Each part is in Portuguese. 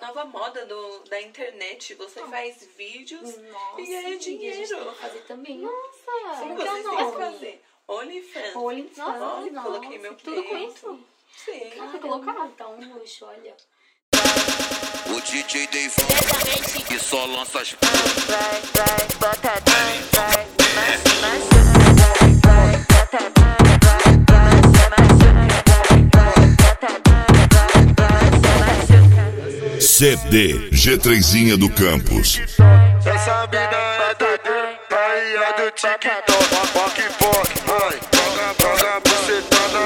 nova moda da internet. Você faz vídeos e ganha dinheiro. Vou fazer também. Nossa, Sim, que é o vocês têm que nome? fazer. OnlyFans. Nossa, Coloquei meu tudo com peito. isso? Sim. Você colocar? Tá um luxo, olha. O DJ Deivão que só lança as Vai, bota dentro, CD G3zinha do Campus. Essa mina é doideira, Bahia do TikTok. Poc, vai, joga bucetada,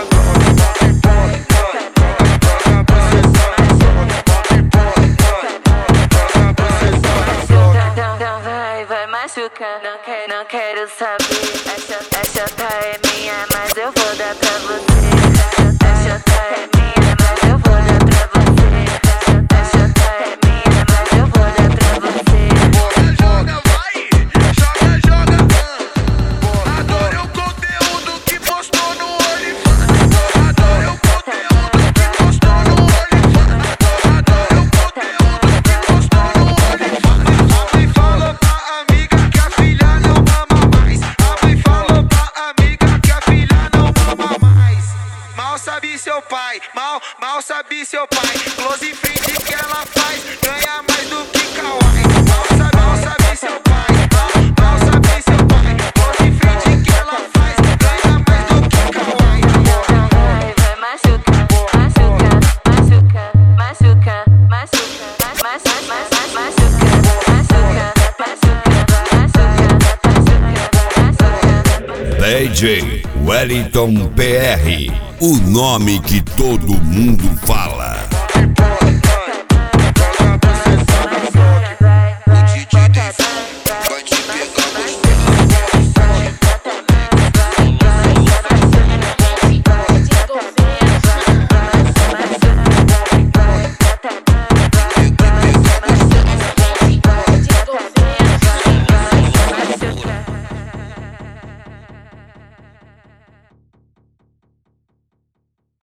então vai machucar. Não quero saber. Essa tá é minha, mas eu vou dar pra você. Essa tá é minha, mas eu vou dar pra você. Essa tá é minha, mas eu vou dar pra você. Joga, vai, joga. Adoro o conteúdo que postou no OnlyFans. Adoro o conteúdo que postou no OnlyFans. Adoro o conteúdo que postou no OnlyFans. A mãe falou pra amiga que a filha não mama mais. A mãe falou pra amiga que a filha não mama mais. Mal sabe seu pai, mal sabe seu pai. Close friend que ela faz, ganha mais do que kawaii. Mal sabe seu pai, mal sabe seu pai. Close friend que ela faz, ganha mais do que kawaii. Vai machucar. DJ Wellington PR, o nome que todo mundo fala.